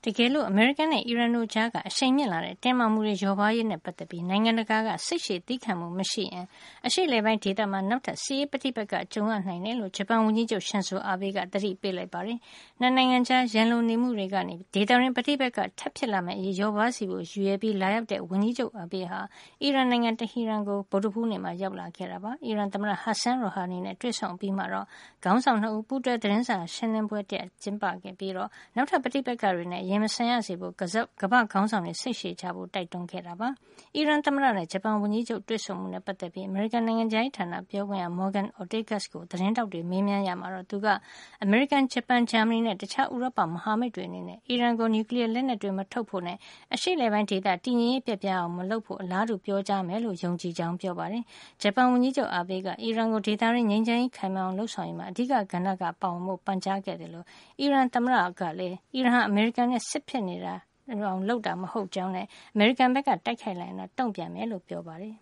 တကယ်လို့အမေရိကန်နဲ့အီရန်တို့ကြားကအရှိန်မြင့်လာတဲ့တင်းမာမှုတွေလျော့ပါးရေးနဲ့ပတ်သက်ပြီးနိုင်ငံတကာကစိတ်ရှည်သည်းခံမှုမရှိရင်အရှေ့လေပိုင်းဒေသမှာနောက်ထပ်စစ်ရေးပဋိပက္ခကြုံရနိုင်တယ်လို့ဂျပန်ဝန်ကြီးချုပ်ရှင်ဇိုအာဘေးကသတိပေးလိုက်ပါတယ်။နှစ်နိုင်ငံကြားရန်လိုနေမှုတွေကနေဒေသတွင်းပဋိပက္ခထပ်ဖြစ်လာမယ့်အရေးလျော့ပါးစီဖို့ရည်ရွယ်ပြီးလာရောက်တဲ့ဝန်ကြီးချုပ်အာဘေးဟာအီရန်နိုင်ငံတဟီရန်ကိုဗုဒ္ဓဟူးနေ့မှာရောက်လာခဲ့တာပါ။အီရန်သမ္မတဟဆန်ရိုဟာနီနဲ့တွေ့ဆုံပြီးမှတော့ခေါင်းဆောင်2ဦးပူးတွဲသတင်းစာရှင်းလင်းပွဲတစ်ကျင်းပခဲ့ပြီးတော့နောက်ထပ်ပဋိပက္ခတွေနဲ့ရင်မဆိုင်ရစေဖို့ကမ္ဘာ့ခေါင်းဆောင်တွေစိတ်ရှည်ကြဖို့တိုက်တွန်းခဲ့တာပါ။အီရန်သမ္မတနဲ့ဂျပန်ဝန်ကြီးချုပ်တွေ့ဆုံမှုနဲ့ပတ်သက်ပြီးအမေရိကန်နိုင်ငံခြားရေးဌာနပြောခွင့်ရ Morgan Ortagus ကိုသတင်းတောက်တွေမေးမြန်းရမှာတော့သူကအမေရိကန်ဂျပန်ဂျာမနီနဲ့တခြားဥရောပမဟာမိတ်တွေအနေနဲ့အီရန်ကိုနျူကလ িয়ার လက်နက်တွေမထုတ်ဖို့နဲ့အရှေ့လေပိုင်းဒေသတည်ငြိမ်ရေးပြတ်ပြားအောင်မလုပ်ဖို့အလားတူပြောကြားမယ်လို့ယုံကြည်ကြောင်းပြောပါတယ်။ဂျပန်ဝန်ကြီးချုပ်အာဘေးကအီရန်ကိုဒေသတွင်းငြိမ်းချမ်းရေးခိုင်မာအောင်လှုပ်ဆောင်ရေးမှာအဓိကကဏ္ဍကပါဝင်ဖို့ပန်ကြားခဲ့တယ်လို့အီရန်သမ္မတကလည်းအီရန်ဟာအမေရိကန်နဲ့စစ်ဖြစ်နေတာအောင်လုပ်တာမဟုတ်ကြောင်းနဲ့အမေရိကန်ဘက်ကတိုက်ခိုက်လာရင်တော့တုံ့ပြန်မယ်လို့ပြောပါတယ်